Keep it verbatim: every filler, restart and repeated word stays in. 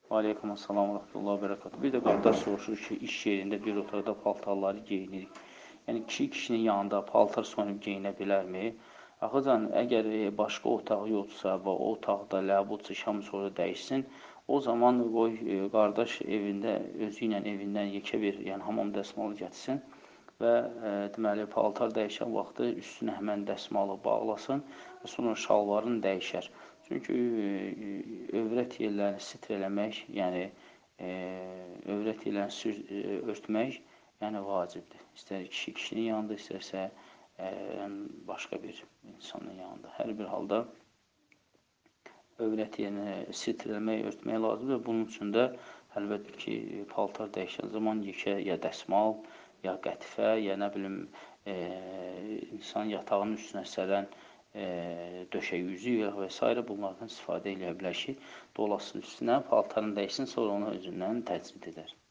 Aleykum assalam və rəhmətullah və bərəkatuhu. Bir də qardaş soruşur ki, iş yerində bir otaqda paltarları geyinirik. Yəni, kişi kişinin yanında paltar soyunub geyinə bilərmi? Axıcan, əgər e, başqa otaq yoxdursa və o otaqda ləbudsa şam sonra dəyişsin, o zaman qoy e, qardaş evində, özü ilə evindən yekə bir, yəni hamam dəsmalı gətirsin və e, deməli, paltar dəyişən vaxtı üstünə həmən dəsmalı bağlasın və sonra şalvarını dəyişər. Çünki e, övrət yerlərini sitr eləmək, yəni e, övrət yerlərini sür, e, örtmək, yəni vacibdir. İstər kişi kişinin yanında, istərsə e, başqa bir insanın yanında. Hər bir halda övrət yerini sitr eləmək, örtmək lazımdır. Bunun üçün də əlbəttə ki, paltar dəyişən zaman yekə ya dəsmal, ya qətifə, ya nə bilim, e, insan yatağının üstünə sərən e, döşək yüzü və s. bunlardan istifadə edə bilər ki, dolasın üstünə, paltarını dəyişsin, sonra onu özündən təcrid edər.